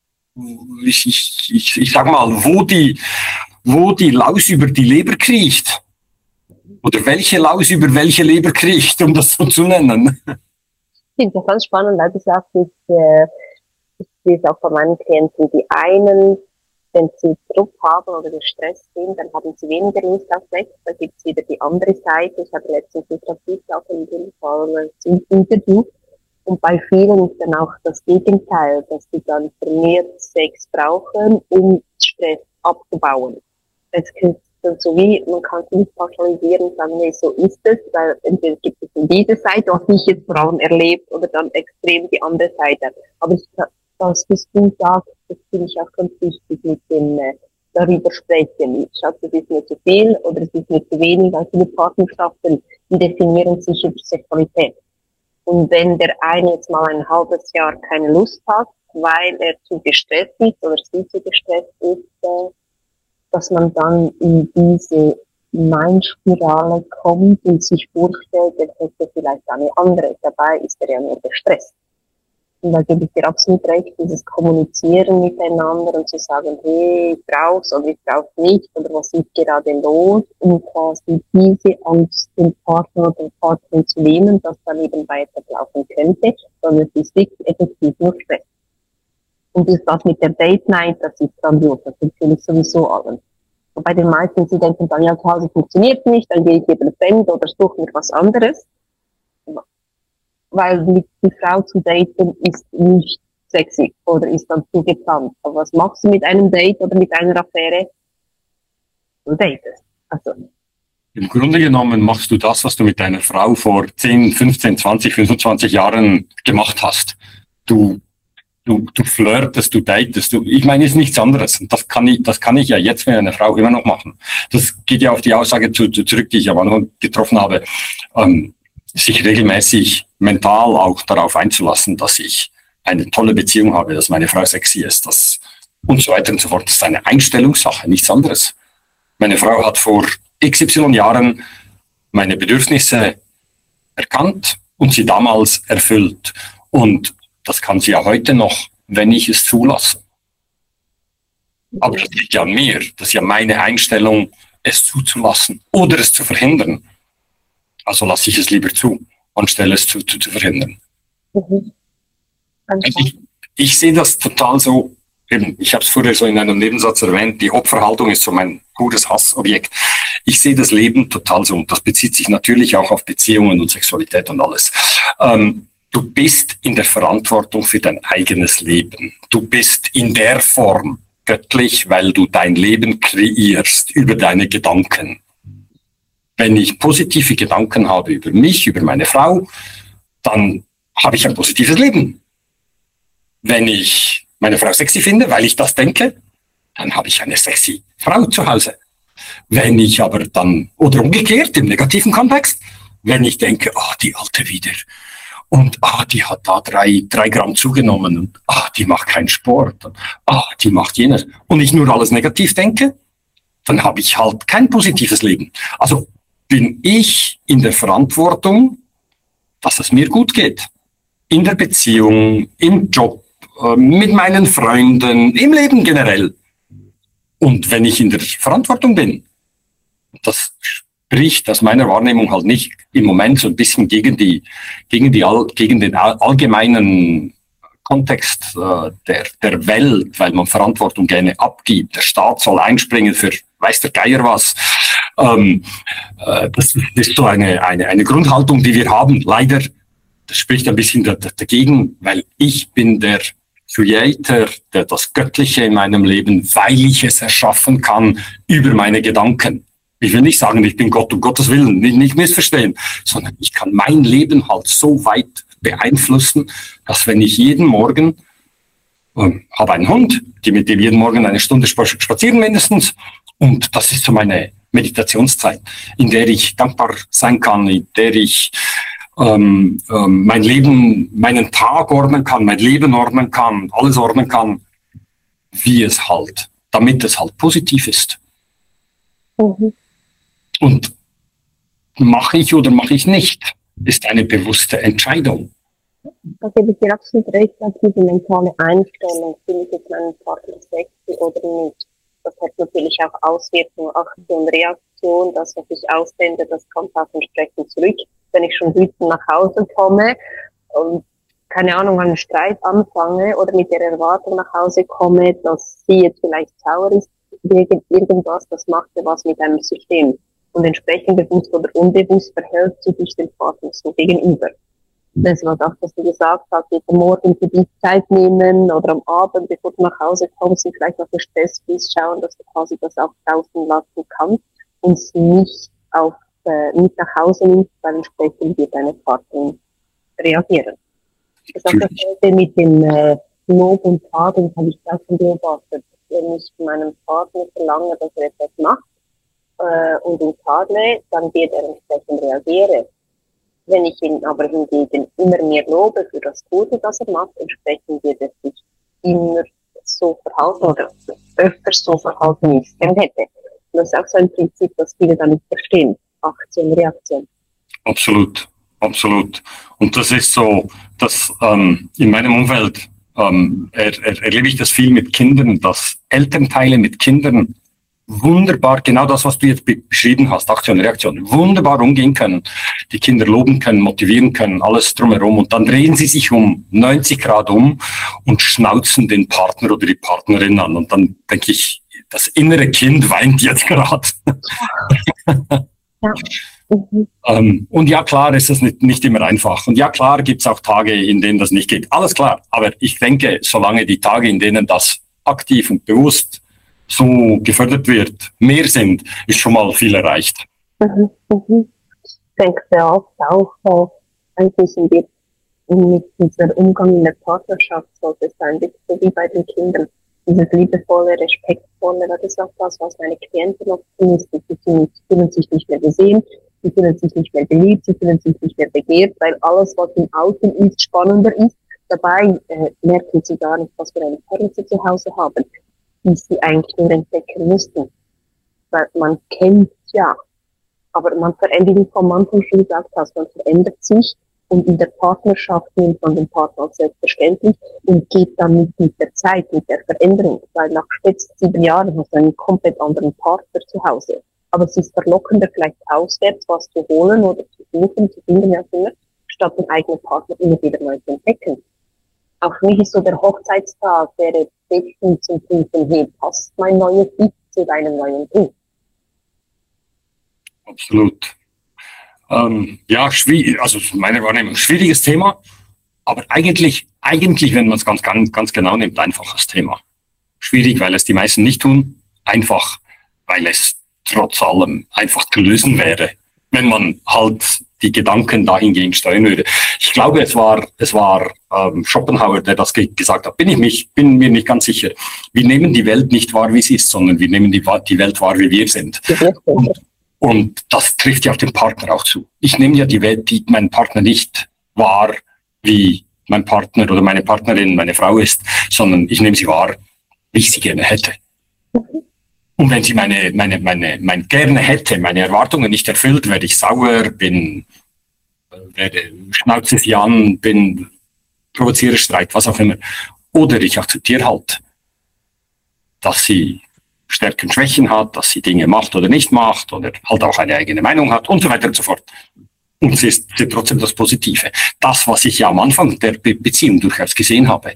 ich sag mal, wo die Laus über die Leber kriecht. Oder welche Laus über welche Leber kriecht, um das so zu nennen. Ich finde das ganz spannend, weil du sagst, ich sehe es auch bei meinen Klienten, die einen, wenn sie Druck haben oder gestresst sind, dann haben sie weniger Lust auf Sex. Da gibt es wieder die andere Seite. Ich hatte letztens mit Rapid auch in dem Fall ein Interview. Und bei vielen ist dann auch das Gegenteil, dass sie dann vermehrt Sex brauchen, um Stress abzubauen. Es gibt dann so wie, man kann es nicht pauschalisieren, sagen, nee, so ist es, weil entweder gibt es diese Seite, was ich jetzt vor allem erlebt, oder dann extrem die andere Seite. Aber das, was du sagst, das finde ich auch ganz wichtig mit dem darüber sprechen. Schaut, es ist nicht zu viel oder es ist nicht zu wenig, also die Partnerschaften, die definieren sich über Sexualität. Und wenn der eine jetzt mal ein halbes Jahr keine Lust hat, weil er zu gestresst ist oder sie zu gestresst ist, dass man dann in diese Nein-Spirale kommt und sich vorstellt, er hätte vielleicht eine andere. Dabei ist er ja nur gestresst. Und da gebe ich dir absolut recht, dieses Kommunizieren miteinander und zu sagen, hey, ich brauch's oder ich brauch's nicht oder was ist gerade los, um quasi diese aus dem Partner oder der Partnerin zu nehmen, dass dann eben weiterlaufen könnte, sondern es ist wirklich effektiv nur Stress. Und das mit der Date Night, das ist grandios, das empfehle ich sowieso allen. Und bei den meisten, sie denken dann, ja, zu Hause funktioniert nicht, dann gehe ich eben fremd oder suche mir was anderes. Weil mit die Frau zu daten ist nicht sexy oder ist dann zu geplant. Aber was machst du mit einem Date oder mit einer Affäre? Du datest. Also. Im Grunde genommen machst du das, was du mit deiner Frau vor 10, 15, 20, 25 Jahren gemacht hast. Du flirtest, du datest. Ich meine, es ist nichts anderes. Und das kann ich ja jetzt mit einer Frau immer noch machen. Das geht ja auf die Aussage zurück, die ich am Anfang getroffen habe. Sich regelmäßig mental auch darauf einzulassen, dass ich eine tolle Beziehung habe, dass meine Frau sexy ist, und so weiter und so fort. Das ist eine Einstellungssache, nichts anderes. Meine Frau hat vor XY Jahren meine Bedürfnisse erkannt und sie damals erfüllt. Und das kann sie ja heute noch, wenn ich es zulasse. Aber das liegt ja an mir. Das ist ja meine Einstellung, es zuzulassen oder es zu verhindern. Also lasse ich es lieber zu, anstelle es zu verhindern. Mhm. Ich sehe das total so, eben, ich habe es vorher so in einem Nebensatz erwähnt, die Opferhaltung ist so mein gutes Hassobjekt. Ich sehe das Leben total so, und das bezieht sich natürlich auch auf Beziehungen und Sexualität und alles. Du bist in der Verantwortung für dein eigenes Leben. Du bist in der Form göttlich, weil du dein Leben kreierst über deine Gedanken. Wenn ich positive Gedanken habe über mich, über meine Frau, dann habe ich ein positives Leben. Wenn ich meine Frau sexy finde, weil ich das denke, dann habe ich eine sexy Frau zu Hause. Wenn ich aber dann, oder umgekehrt im negativen Kontext, wenn ich denke, die Alte wieder und die hat da drei Gramm zugenommen und die macht keinen Sport und die macht jenes und ich nur alles negativ denke, dann habe ich halt kein positives Leben. Also bin ich in der Verantwortung, dass es mir gut geht. In der Beziehung, im Job, mit meinen Freunden, im Leben generell. Und wenn ich in der Verantwortung bin, das spricht aus meiner Wahrnehmung halt nicht im Moment so ein bisschen gegen den allgemeinen Kontext der Welt, weil man Verantwortung gerne abgibt. Der Staat soll einspringen für weiß der Geier was. Das ist so eine Grundhaltung, die wir haben. Leider, das spricht ein bisschen dagegen, weil ich bin der Creator, der das Göttliche in meinem Leben, weil ich es erschaffen kann, über meine Gedanken. Ich will nicht sagen, ich bin Gott um Gottes Willen, nicht missverstehen, sondern ich kann mein Leben halt so weit beeinflussen, dass wenn ich jeden Morgen, habe einen Hund, mit dem jeden Morgen eine Stunde spazieren mindestens, und das ist so meine Meditationszeit, in der ich dankbar sein kann, in der ich mein Leben, meinen Tag ordnen kann, mein Leben ordnen kann, alles ordnen kann, wie es halt, damit es halt positiv ist. Mhm. Und mache ich oder mache ich nicht, ist eine bewusste Entscheidung. Da gebe ich dir absolut recht, dass diese mentale Einstellung, finde ich jetzt meinen Partner sexy oder nicht. Das hat natürlich auch Auswirkungen, Aktion, Reaktion, das, was ich aussende, das kommt auch entsprechend zurück. Wenn ich schon wütend nach Hause komme und, keine Ahnung, einen Streit anfange oder mit der Erwartung nach Hause komme, dass sie jetzt vielleicht sauer ist, irgendwas, das macht ja was mit einem System. Und entsprechend bewusst oder unbewusst verhältst du dich dem Partner so gegenüber. Das war das, was du gesagt hast, jeden Morgen für dich Zeit nehmen oder am Abend, bevor du nach Hause kommst und vielleicht noch gestresst bist, schauen, dass du quasi das auch draußen lassen kannst und es nicht mit nach Hause nimmst, weil entsprechend wird deine Partnerin reagieren. Das ist auch dasselbe mit dem Lob und Tadeln, habe ich auch schon beobachtet. Wenn ich meinem Partner verlange, dass er etwas macht und ihn tadle, dann wird er entsprechend reagieren. Wenn ich ihn aber hingegen immer mehr lobe für das Gute, das er macht, entsprechend wird er sich immer so verhalten oder öfters so verhalten, wie ich es gerne hätte. Und das ist auch so ein Prinzip, das viele dann nicht verstehen. Aktion, Reaktion. Absolut, absolut. Und das ist so, dass in meinem Umfeld erlebe ich das viel mit Kindern, dass Elternteile mit Kindern wunderbar, genau das, was du jetzt beschrieben hast, Aktion, Reaktion, wunderbar umgehen können. Die Kinder loben können, motivieren können, alles drumherum. Und dann drehen sie sich um 90 Grad um und schnauzen den Partner oder die Partnerin an. Und dann denke ich, das innere Kind weint jetzt gerade. Ja. Und ja, klar ist das nicht immer einfach. Und ja, klar gibt es auch Tage, in denen das nicht geht. Alles klar. Aber ich denke, solange die Tage, in denen das aktiv und bewusst so gefördert wird, mehr sind, ist schon mal viel erreicht. Ich denke sehr oft auch, eigentlich mit dieser Umgang in der Partnerschaft sollte es sein, so wie bei den Kindern. Dieses liebevolle, respektvolle, das ist auch das, was meine Klienten oft vermissen. Sie fühlen sich nicht mehr gesehen, sie fühlen sich nicht mehr geliebt, sie fühlen sich nicht mehr begehrt, weil alles, was im Außen ist, spannender ist. Dabei merken sie gar nicht, was für eine Partner sie zu Hause haben, die sie eigentlich nur entdecken müssten. Weil man kennt ja, aber man verändert, wie vom Anfang schon gesagt hast, man verändert sich. Und in der Partnerschaft nimmt man den Partner als selbstverständlich und geht dann mit der Zeit, mit der Veränderung. Weil nach spätestens 7 Jahren hast du einen komplett anderen Partner zu Hause. Aber es ist verlockender, vielleicht auswärts was zu holen oder zu suchen, zu finden, ja immer, statt den eigenen Partner immer wieder neu zu entdecken. Auch für mich ist so der Hochzeitstag, wäre bestens zum Prüfen, hey, passt mein neues Ich zu deinem neuen Ich? Absolut. Ja, schwierig, also meine Wahrnehmung, schwieriges Thema, aber eigentlich, wenn man es ganz genau nimmt, einfaches Thema. Schwierig, weil es die meisten nicht tun, einfach, weil es trotz allem einfach zu lösen wäre. wenn man halt die Gedanken dahingehend steuern würde. Ich glaube, es war Schopenhauer, der das gesagt hat. Bin mir nicht ganz sicher. Wir nehmen die Welt nicht wahr, wie sie ist, sondern wir nehmen die Welt wahr, wie wir sind. Und das trifft ja auf den Partner auch zu. Ich nehme ja die Welt, meinen Partner nicht wahr, wie mein Partner oder meine Partnerin, meine Frau ist, sondern ich nehme sie wahr, wie ich sie gerne hätte. Und wenn sie mein gerne hätte, meine Erwartungen nicht erfüllt, werde ich sauer, schnauze sie an, provoziere Streit, was auch immer. Oder ich akzeptiere halt, dass sie Stärken, Schwächen hat, dass sie Dinge macht oder nicht macht oder halt auch eine eigene Meinung hat und so weiter und so fort. Und sie ist trotzdem das Positive. Das, was ich ja am Anfang der Beziehung durchaus gesehen habe.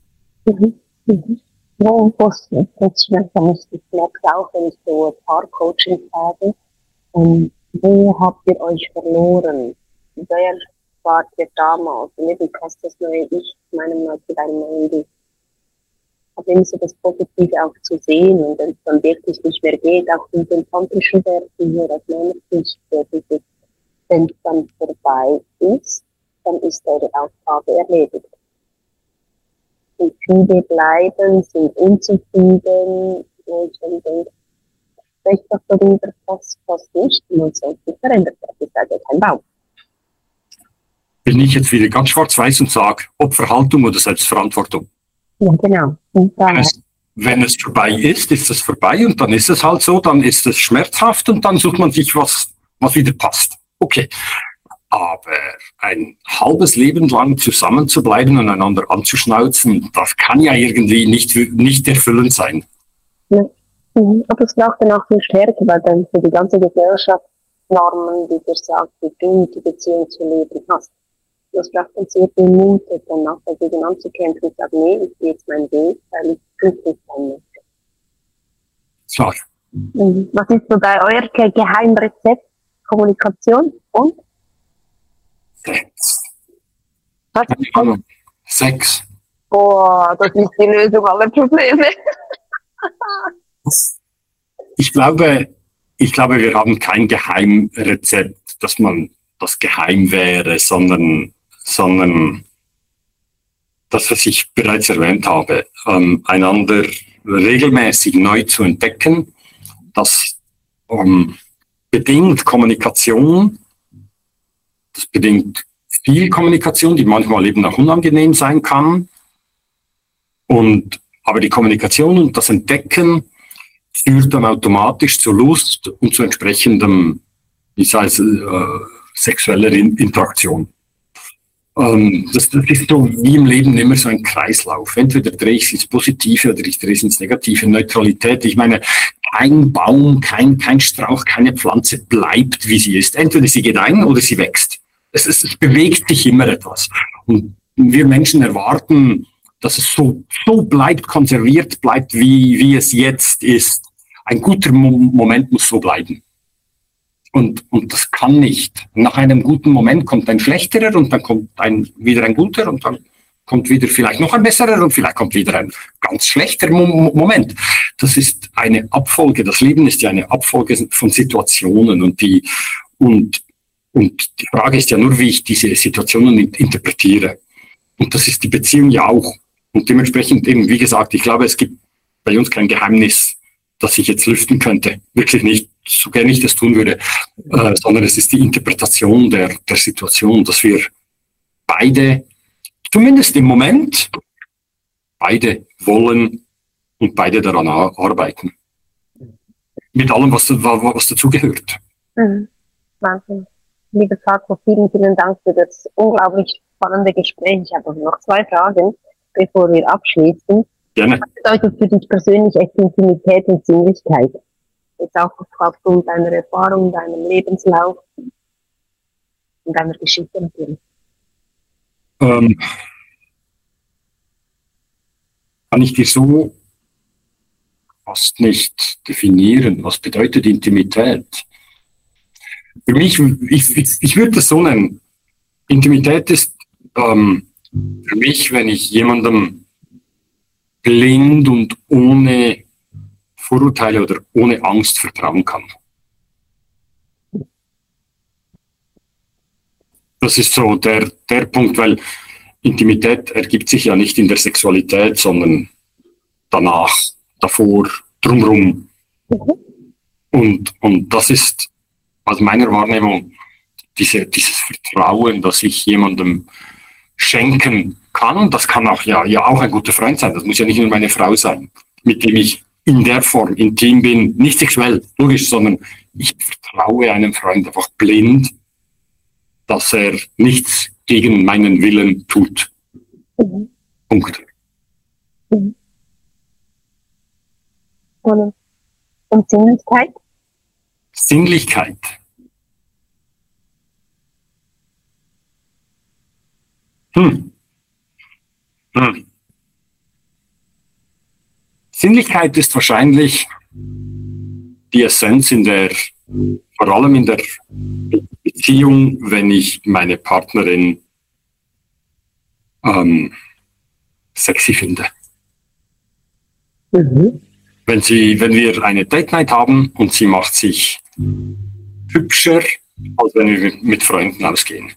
Ja, was schmeckt für mich, ich merke auch, wenn ich so Paar-Coaching habe, wo habt ihr euch verloren? Wer wart ihr damals? Und du hast das neue Ich, meinem zu deinem neuen Ich. Aber eben so das Positive auch zu sehen und wenn es dann wirklich nicht mehr geht, auch in den tantrischen Werten hier aus meiner Sicht, wenn es dann vorbei ist, dann ist eure Aufgabe erledigt. Und viele bleiben, sind unzufrieden, und ich denke, sprecht doch darüber, was nicht und sonst verändert wird. Das ist also kein Baum. Bin ich jetzt wieder ganz schwarz-weiß und sage, Opferhaltung oder Selbstverantwortung? Ja, genau. Wenn es vorbei ist es vorbei und dann ist es halt so, dann ist es schmerzhaft und dann sucht man sich was wieder passt. Okay. Aber ein halbes Leben lang zusammen zu bleiben und einander anzuschnauzen, das kann ja irgendwie nicht erfüllend sein. Ja. Aber es braucht dann auch viel Stärke, weil dann für die ganze Gesellschaft Normen, die dir sagt, wie du die Beziehung zu leben hast. Das braucht dann sehr viel Mut, dann auch dagegen anzukämpfen und sagen, nee, ich gehe jetzt meinen Weg, weil ich glücklich sein möchte. Klar. Was ist so bei euer Geheimrezept? Kommunikation und? Sex. Boah, das ist die Lösung aller Probleme. Ich glaube, wir haben kein Geheimrezept, dass man das geheim wäre, sondern das, was ich bereits erwähnt habe, einander regelmäßig neu zu entdecken, das bedingt Kommunikation, das bedingt viel Kommunikation, die manchmal eben auch unangenehm sein kann. Aber die Kommunikation und das Entdecken führt dann automatisch zur Lust und zu entsprechendem, sexueller Interaktion. Das ist so wie im Leben immer so ein Kreislauf. Entweder drehe ich es ins Positive oder ich drehe es ins Negative. Neutralität, ich meine, kein Baum, kein Strauch, keine Pflanze bleibt, wie sie ist. Entweder sie geht ein oder sie wächst. Es bewegt sich immer etwas. Und wir Menschen erwarten, dass es so bleibt, konserviert bleibt, wie es jetzt ist. Ein guter Moment muss so bleiben. Und das kann nicht. Nach einem guten Moment kommt ein schlechterer und dann kommt wieder ein guter und dann kommt wieder vielleicht noch ein besserer und vielleicht kommt wieder ein ganz schlechter Moment. Das ist eine Abfolge. Das Leben ist ja eine Abfolge von Situationen und die Frage ist ja nur, wie ich diese Situationen interpretiere. Und das ist die Beziehung ja auch. Und dementsprechend eben, wie gesagt, ich glaube, es gibt bei uns kein Geheimnis, das ich jetzt lüften könnte. Wirklich nicht, so gerne ich das tun würde, sondern es ist die Interpretation der Situation, dass wir beide, zumindest im Moment, beide wollen und beide daran arbeiten. Mit allem, was dazugehört. Wahnsinn. Lieber Sarko, vielen Dank für das unglaublich spannende Gespräch. Ich habe noch 2 Fragen, bevor wir abschließen. Gerne. Was bedeutet für dich persönlich echte Intimität und Sinnlichkeit? Jetzt auch aufgrund deiner Erfahrung, deinem Lebenslauf und deiner Geschichte natürlich. Kann ich dir so fast nicht definieren. Was bedeutet Intimität? Für mich, ich würde das so nennen. Intimität ist für mich, wenn ich jemandem blind und ohne Vorurteile oder ohne Angst vertrauen kann. das ist so der Punkt, weil Intimität ergibt sich ja nicht in der Sexualität, sondern danach, davor, drumherum. Und das ist aus meiner Wahrnehmung dieses Vertrauen, das ich jemandem schenken kann. Das kann auch ja auch ein guter Freund sein. Das muss ja nicht nur meine Frau sein, mit dem ich in der Form intim bin, nicht sexuell, logisch, sondern ich vertraue einem Freund einfach blind, dass er nichts gegen meinen Willen tut. Punkt. Und Sinnlichkeit? Sinnlichkeit. Sinnlichkeit ist wahrscheinlich die Essenz vor allem in der Beziehung, wenn ich meine Partnerin sexy finde. Wenn wir eine Date Night haben und sie macht sich hübscher, als wenn wir mit Freunden ausgehen.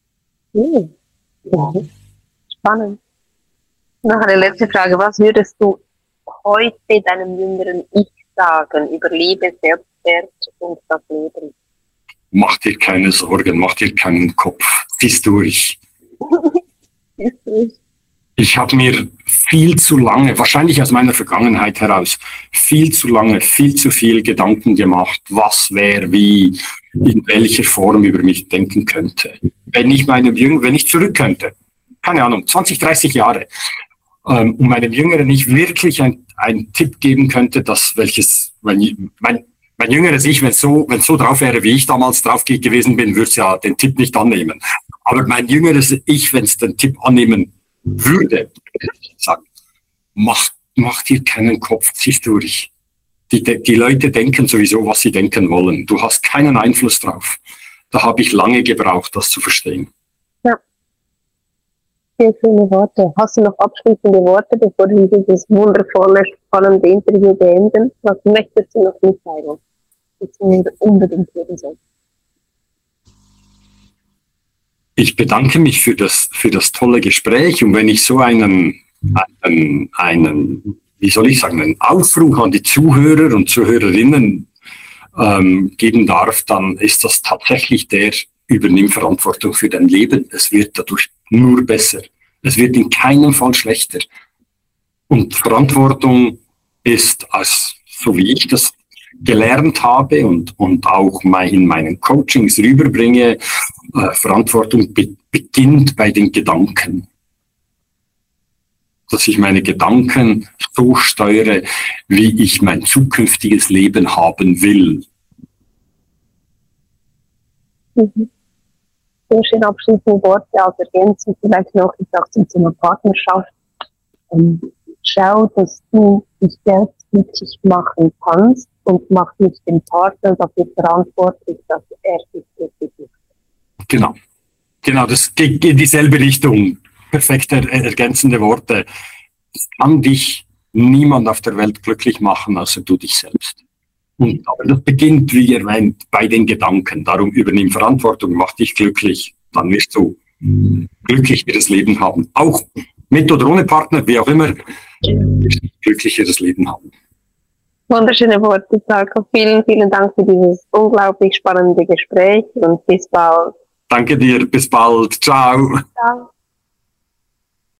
Spannend. Noch eine letzte Frage. Was würdest du heute deinem jüngeren Ich sagen über Liebe, Selbstwert und das Leben? Mach dir keine Sorgen, mach dir keinen Kopf. Zieh's durch. Ich habe mir viel zu lange, wahrscheinlich aus meiner Vergangenheit heraus, viel zu lange, viel zu viel Gedanken gemacht, was, wer, wie, in welcher Form über mich denken könnte. Wenn ich zurück könnte, keine Ahnung, 20, 30 Jahre, um meinem Jüngeren nicht wirklich einen Tipp geben könnte, mein jüngeres Ich, wenn so drauf wäre, wie ich damals drauf gewesen bin, würde es ja den Tipp nicht annehmen. Aber mein jüngeres Ich, wenn es den Tipp annehmen würde, sagen, mach dir keinen Kopf, zieh's durch. Die Leute denken sowieso, was sie denken wollen. Du hast keinen Einfluss drauf. Da habe ich lange gebraucht, das zu verstehen. Ja. Sehr schöne Worte. Hast du noch abschließende Worte, bevor wir dieses wundervolle, spannende Interview beenden? Was möchtest du noch mitteilen, was wir unbedingt hören sollten? Ich bedanke mich für das tolle Gespräch, und wenn ich so einen, wie soll ich sagen, einen Aufruf an die Zuhörer und Zuhörerinnen geben darf, dann ist das tatsächlich übernimm Verantwortung für dein Leben. Es wird dadurch nur besser. Es wird in keinem Fall schlechter. Und Verantwortung ist, so wie ich das gelernt habe und auch in meinen Coachings rüberbringe, Verantwortung beginnt bei den Gedanken. Dass ich meine Gedanken so steuere, wie ich mein zukünftiges Leben haben will. Sehr schön abschließende Worte als Ergänzung vielleicht noch, ich sage zum Thema Partnerschaft. Schau, dass du dich selbst glücklich machen kannst und mach nicht den Partner dafür verantwortlich, dass er sich glücklich macht. Genau, das geht in dieselbe Richtung. Perfekte ergänzende Worte. Es kann dich niemand auf der Welt glücklich machen, außer du dich selbst. Aber das beginnt, wie erwähnt, bei den Gedanken. Darum übernimm Verantwortung, mach dich glücklich. Dann wirst du glücklicheres Leben haben. Auch mit oder ohne Partner, wie auch immer, glücklicheres Leben haben. Wunderschöne Worte, Sarko. Vielen, vielen Dank für dieses unglaublich spannende Gespräch und bis bald. Danke dir, bis bald. Ciao. Ciao.